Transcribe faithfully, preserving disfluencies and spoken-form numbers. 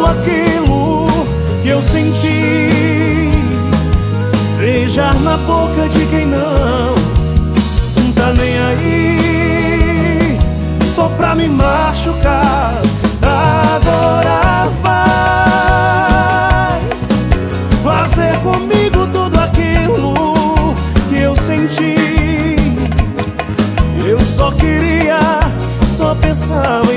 aquilo que eu senti. Beijar na boca de quem não tá nem aí, só pra me machucar. Agora vai fazer comigo tudo aquilo que eu senti. Eu só queria, só pensava